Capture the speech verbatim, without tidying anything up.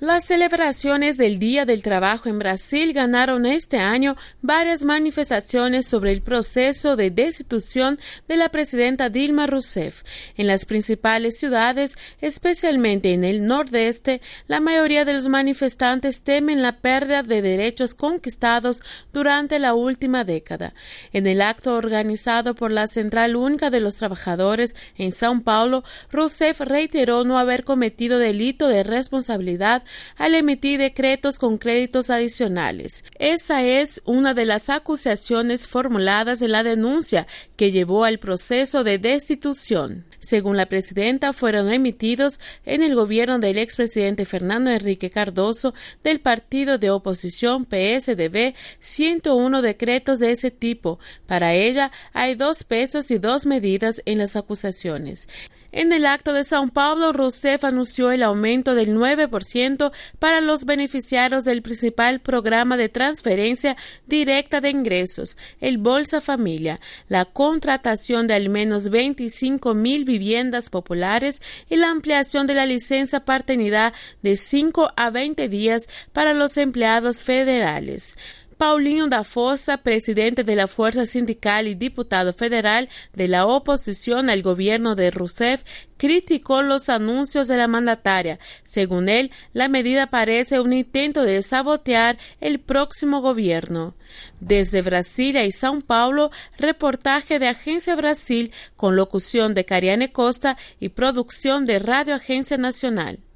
Las celebraciones del Día del Trabajo en Brasil ganaron este año varias manifestaciones sobre el proceso de destitución de la presidenta Dilma Rousseff. En las principales ciudades, especialmente en el nordeste, la mayoría de los manifestantes temen la pérdida de derechos conquistados durante la última década. En el acto organizado por la Central Única de los Trabajadores en São Paulo, Rousseff reiteró no haber cometido delito de responsabilidad al emitir decretos con créditos adicionales. Esa es una de las acusaciones formuladas en la denuncia que llevó al proceso de destitución. Según la presidenta, fueron emitidos en el gobierno del expresidente Fernando Henrique Cardoso del partido de oposición P S D B ciento uno decretos de ese tipo. Para ella hay dos pesos y dos medidas en las acusaciones. En el acto de São Paulo, Rousseff anunció el aumento del nueve por ciento para los beneficiarios del principal programa de transferencia directa de ingresos, el Bolsa Familia, la contratación de al menos veinticinco mil viviendas populares y la ampliación de la licencia paternidad de cinco a veinte días para los empleados federales. Paulinho da Força, presidente de la Fuerza Sindical y diputado federal de la oposición al gobierno de Rousseff, criticó los anuncios de la mandataria. Según él, la medida parece un intento de sabotear el próximo gobierno. Desde Brasilia y São Paulo, reportaje de Agencia Brasil con locución de Cariane Costa y producción de Radio Agencia Nacional.